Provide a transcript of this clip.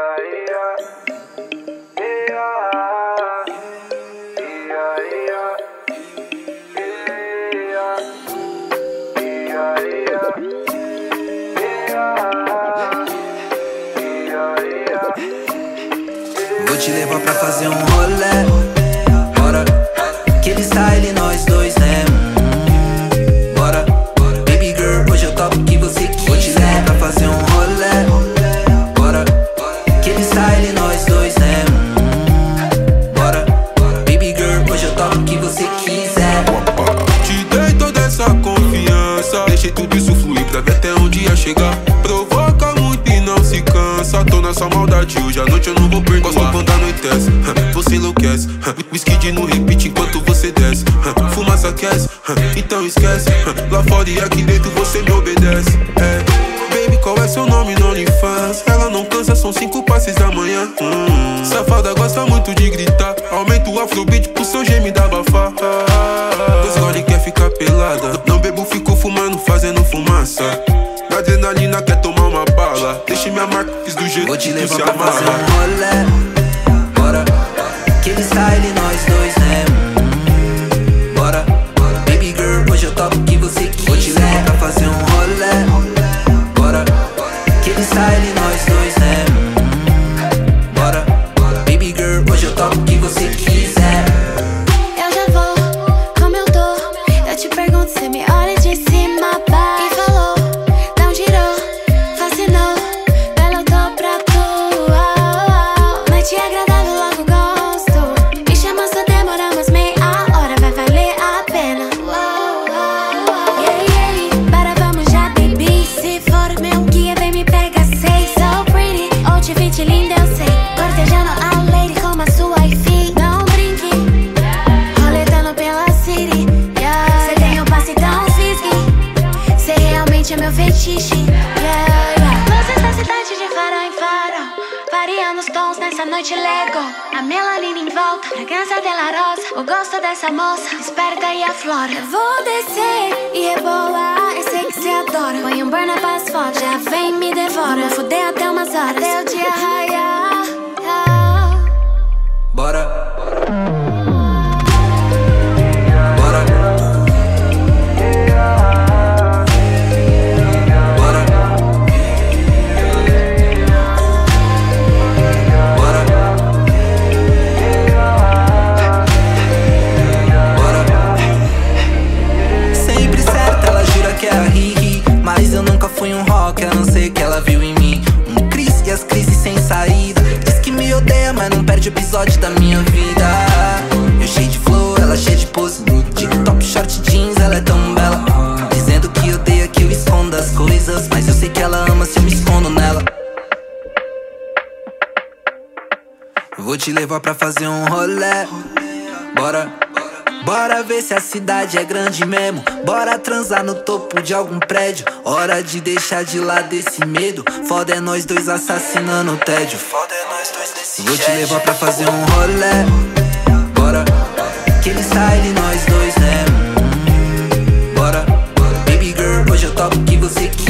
Vou te levar pra fazer um rolê. Bora, aquele style nós dois, né? Bora, baby girl, hoje eu topo o que você quiser. Vou te levar pra fazer um rolê. Bora, aquele style nós dois, né? Bora, baby girl, hoje eu topo o que você quiser. Te dei toda essa confiança, deixei tudo isso fluir pra ver até onde ia chegar. Provoca muito e não se cansa, tô nessa maldade, hoje à noite eu não vou perdoar. Gosto quando anoitece, você enlouquece. Whisky de no repeat enquanto você desce. Fumaça aquece, então esquece. Lá fora e aqui dentro você me obedece. Baby, qual é seu nome no OnlyFans? Ela não cansa, são 5 passes da manhã. Safada gosta muito de gritar, aumenta o afrobeat pro seu gemido abafar. Dois gole quer ficar pelada, não bebo, fico fumando, fazendo fumaça. Na adrenalina quer tomar uma bala, deixe minha marca, fiz do jeito vou te que levar se pra amarra. fazer um rolê. Bora, aquele style nós dois, né? Bora, baby girl, hoje eu topo o que você quiser. Vou te levar pra fazer um rolê. Bora, aquele style nós dois, né? Bora, baby girl, hoje eu topo o que você quiser. Eu já vou, como eu tô. Eu te pergunto, cê me olha de cima a baixo e falou, dá um girou, fascinou, belo eu tô pra tu. Noite agradável, logo gosto. Me chama só demoramos meia hora, vai valer a pena. Para vamos já, baby. Se for meu guia, vem me pega, say so pretty. Outfit linda, eu sei. Cortejando a lady como a sua wifey. Não brinque, roletando pela city. Cê tem um passe tão fisky, cê realmente é meu fetiche. Luzes da cidade de farol em farol, variando os tons nessa noite Lego. A melanina em volta, fragrância dela rosa. O gosto dessa moça desperta e aflora. Eu vou descer e rebolar, eu sei que cê adora. Põe um burn up as fotos, já vem me devora. Vou fuder até umas horas, até o dia raiar. Bora, bora, bora, bora, bora. Sempre certa, ela jura que é a Riri, mas eu nunca fui um rock, a não ser que ela viu em mim um Chris e as crises sem saída. Diz que me odeia, mas não perde episódio da minha vida. Eu cheio de flow, ela cheia de pose. No TikTok, short jeans, ela é tão bela. Dizendo que odeia que eu esconda as coisas, mas eu sei que ela ama se eu me escondo nela. Vou te levar pra fazer um rolê. Bora, bora ver se a cidade é grande mesmo. Bora transar no topo de algum prédio. Hora de deixar de lado esse medo. Foda é nós dois assassinando o tédio. Foda é nós dois nesse jet. Vou te levar pra fazer um rolê. Bora, aquele style nós dois, né? Bora, baby girl, hoje eu topo o que você quiser.